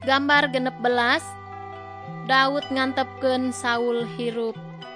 Gambar 16 Daud ngantepkeun Saul hirup.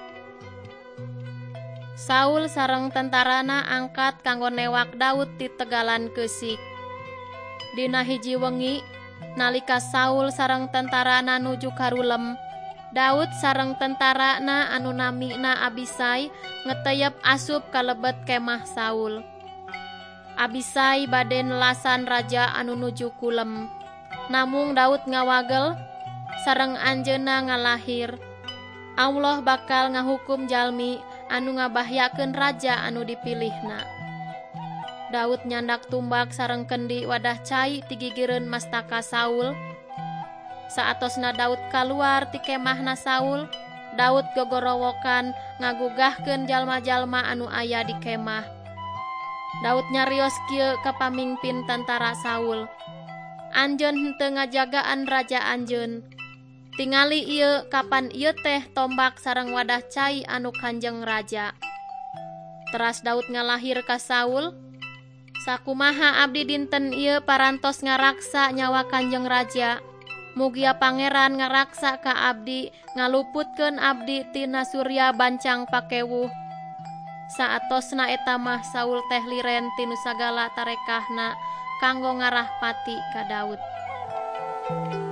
Saul sareng tentarana angkat kanggo newak Daud di tegalan Keusik. Dina hiji wengi nalika Saul sareng tentarana nuju karulem, Daud sareng tentarana anu namina Abisai ngeteyep asup ka lebet kemah Saul. Abisai bade nelasan raja anu nuju kulem. Namung Daud ngawagel sareng anjeunna ngalahir. Allah bakal ngahukum jalmi anu ngabahyakeun raja anu dipilihna. Daud nyandak tumbak sareng kendi wadah cai tigigireun mastaka Saul. Saatosna Daud kaluar ti kemahna Saul, Daud gogorowokan ngagugahkeun jalma-jalma anu aya di kemah. Daud nyarios kieu ka pamingpin tentara Saul. Anjeun henteu ngajagaan raja anjeun. Tingali ieu kapan ieu teh tombak sareng wadah cai anu kanjeng raja. Teras Daud ngalahir ka Saul. Sakumaha abdi dinten ieu parantos ngaraksa nyawa kanjeng raja. Mugia pangeran ngaraksa ka abdi ngaluputkeun abdi tina surya bancang pakewuh. Saatosna eta mah Saul teh liren tinu sagala tarekahna kanggo ngarah pati ka Daud.